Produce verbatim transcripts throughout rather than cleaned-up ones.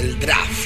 el draft.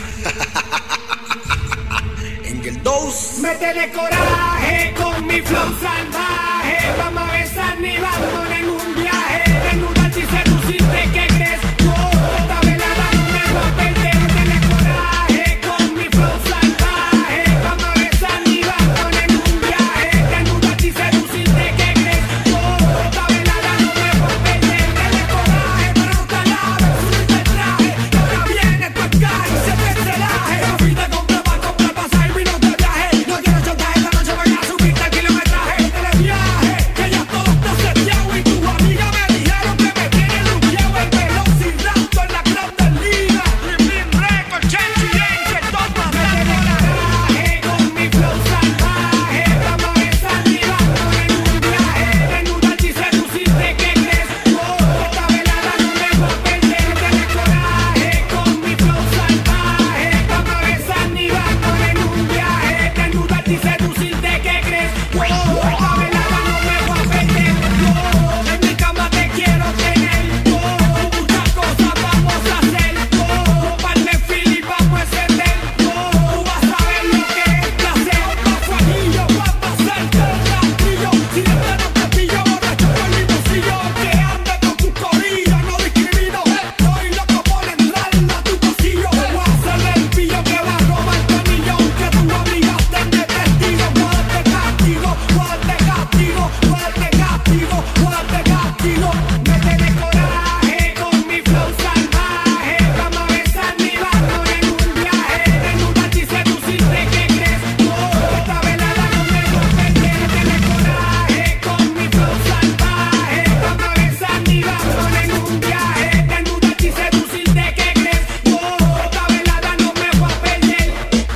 En el dos. Métele coraje con mi flow salvaje. Vamos a besar ni vamos en un viaje. Desnudarte y seducirte, ¿qué crees? Oh, esta velada no me va a perder. Métele coraje con mi flow salvaje. Vamos a besar ni vamos en un viaje. Desnudarte y seducirte, ¿qué crees? Oh, esta velada no me va a perder. Métele coraje, pero no te alaves, subirte el traje. Que ahora viene tu escaje y se te celaje. No fui de comprar para comprar pasaje y vino de viaje. No quiero chantaje esta noche, voy a subirte el kilometraje. Televiaje, que ya todo está seteado y tu amiga me dijeron que me tiene luqueado el velociraptor en la grande liga. Blim Blim Record, Chenchi, Angel, todo matando la coraje con mi flow salvaje. Vamos a besar ni vamos en un viaje. Desnudarte y seducirte, ¿qué crees? Oh, esta velada no me va a perder. Métele coraje con mi flow salvaje. Vamos a besar ni vamos en un viaje. Desnudarte y seducirte, ¿qué crees? Oh, esta velada no me va a perder. Oh, en mi cama te quiero tener. Oh, muchas cosas vamos a hacer. Oh, par de fili vamos a encender. Oh, tú vas a ver lo que es placer. Paso anillo, vas a hacerte el rastrillo. Si de plano te pillo borracho por mi bolsillo, que ande con tu corillo, no discrimino. Estoy loco por entrarle a tu bolsillo. Voy a hacerle el pillo que va a robar tu anillo, aunque tu amiga esté de testigo. Guarde castigo, guarde castigo, guarde castigo, guarde castigo. Métele coraje con mi flow salvaje. Vamos a besar ni vamos en un viaje. Desnudarte y seducirte, ¿qué crees? Oh, esta velada no me va a perder. Métele coraje con mi flow salvaje. Vamos a besar ni vamos en un viaje. Desnudarte y seducirte, ¿qué crees? Oh, esta velada no me va a perder.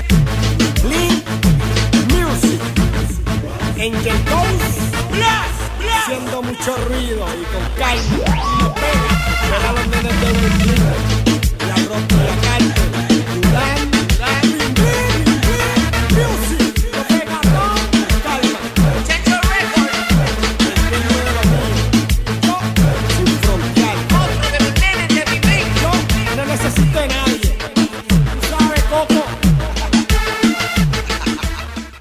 Link Music. Angel dos. Haciendo mucho ruido y con calma. Pega, pega los nenes de Berlín.